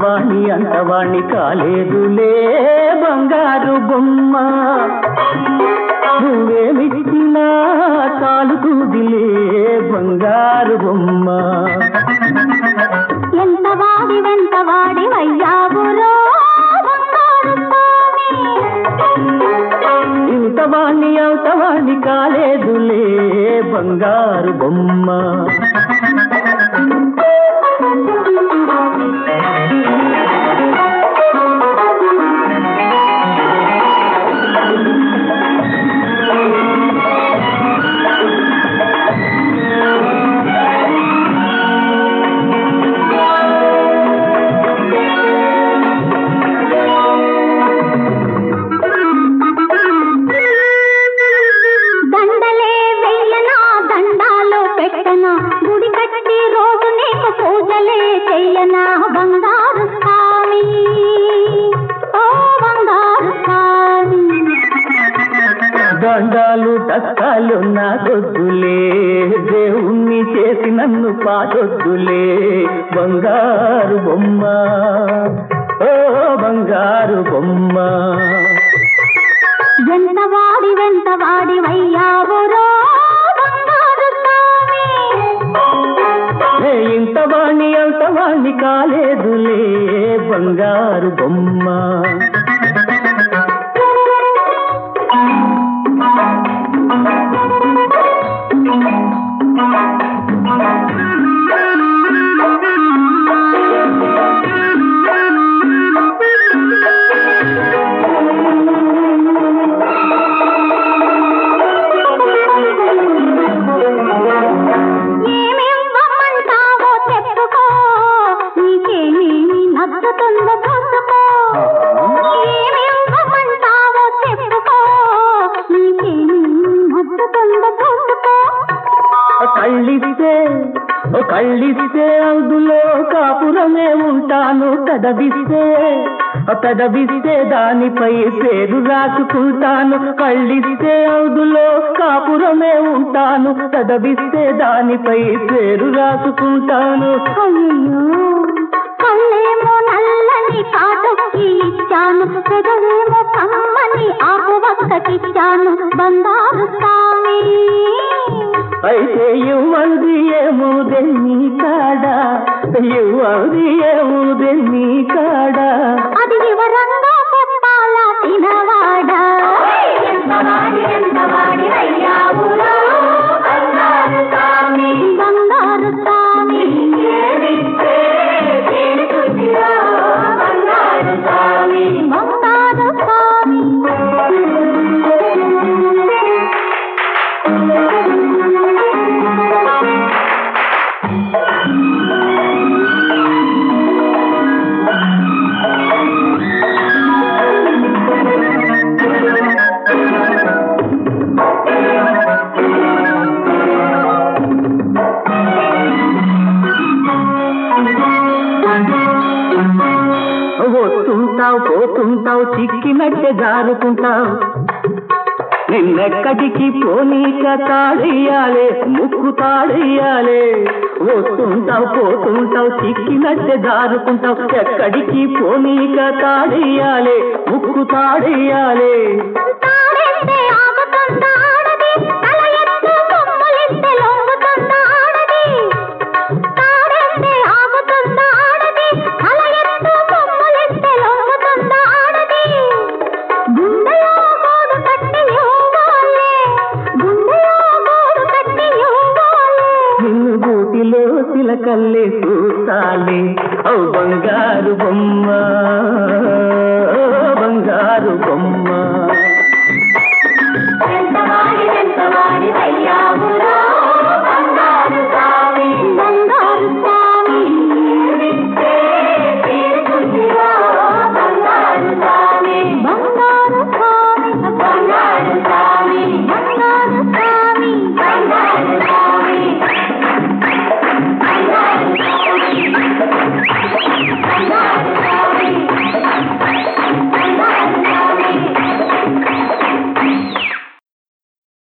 వాణి అంతవాణి కాలేదులే బంగారు బొమ్మ నువ్వేమిచ్చినా చాలుతుందిలే బంగారు బొమ్మ ఎంత వాడి వెంట వాడి వయ్యావురో ఇంత వాణి అంత వాణి కాలేదులే బంగారు బొమ్మ గుడి కట్టి రోజు నీకు పూజలే చెయ్యనా బంగారు స్వామి ఓ బంగారు స్వామి దండాలు దస్తాలు నాకొద్దులే దేవుణ్ణి చేసి నన్ను పాటొద్దులే బంగారు బొమ్మ ఓ బంగారు బొమ్మ ఎంత వాడి వెంట వాడి వయ్యావురో ఇంత వాణి అంత వాణి కాలేదులే బంగారు బొమ్మ కళ్ళిస్తే అందులో కాపురమే ఉంటాను పెదవిస్తే దానిపై పేరు రాసుకుంటాను కళ్ళిస్తే అందులో కాపురమే ఉంటాను పెదవిస్తే దానిపై పేరు రాసుకుంటాను కళ్ళేమో నల్లని కాటుకి ఇచ్చాను పెదవేమో కమ్మని ఆకు వక్కకిచ్చాను బంగారు స్వామి అయితే ఇవ్వంది ఏముదే నీ కాడా ఇవ్వంది ఏముదే నీ కాడా అది వివరంగా చెప్పాలా తినవాడా బంగారు స్వామి బంగారు స్వామి బంగారు స్వామి వస్తుంటావు పోతుంటావు చిక్కినట్టే జారుకుంటావు నిన్నెక్కడికి పోనీక తాడెయ్యాలే ముక్కు తాడెయ్యాలే వస్తుంటావు పోతుంటావు చిక్కినట్టే జారుకుంటావు ఎక్కడికి పోనీక తాడెయ్యాలే ముక్కు తాడెయ్యాలే గూటిలో చిలకల్లే చూస్తాలే ఓ బంగారు బొమ్మ బంగారు బొమ్మ